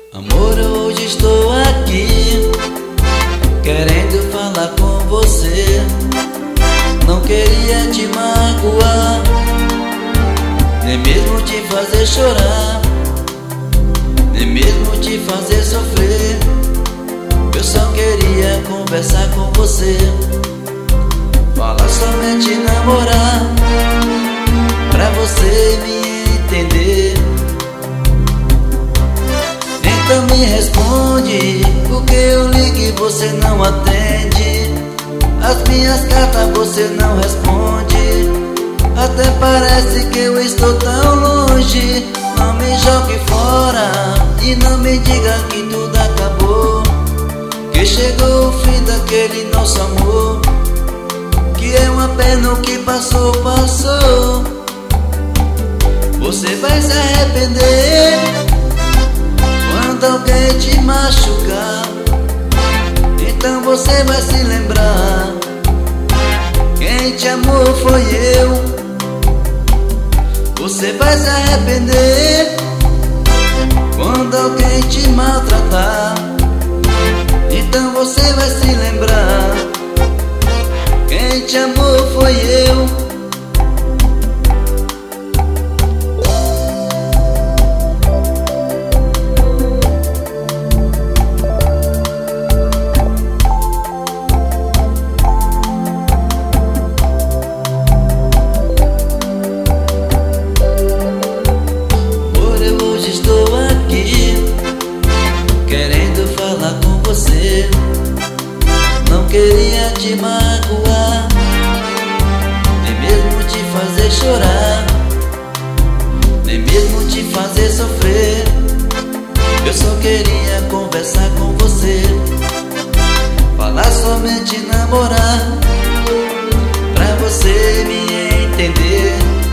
Amor, hoje estou aqui querendo falar com você. Não queria te magoar, nem mesmo te fazer chorar, nem mesmo te fazer sofrer. Eu só queria conversar com você, falar somente namorar, pra você me entender. Então me responde, porque eu ligo e você não atende. As minhas cartas você não responde. Até parece que eu estou tão longe. Não me jogue fora e não me diga que tudo acabou, que chegou o fim daquele nosso amor, que é uma pena o que passou, passou. Você vai se arrepender quando alguém te machucar. Então você vai se lembrar, quem te amou foi eu. Você vai se arrepender quando alguém te maltratar. Então você vai se lembrar, quem te amou foi eu. Não queria te magoar, nem mesmo te fazer chorar, nem mesmo te fazer sofrer. Eu só queria conversar com você, falar somente namorar, pra você me entender.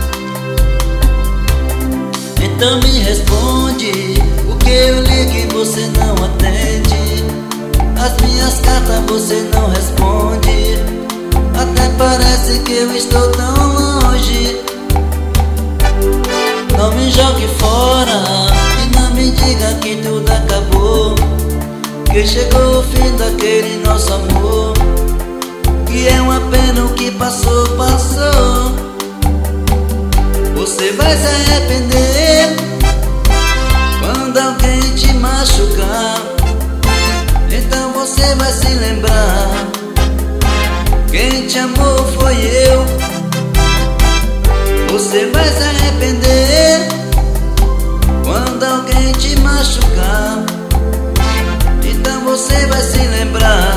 Então me responde, porque eu ligo e você não atende. As minhas cartas você não responde. Até parece que eu estou tão longe. Não me jogue fora e não me diga que tudo acabou, que chegou o fim daquele nosso amor, que é uma pena o que passou, passou. Você vai se arrepender quando alguém te machucar. Então você vai se lembrar, quem te amou foi eu. Você vai se arrepender quando alguém te machucar. Então você vai se lembrar,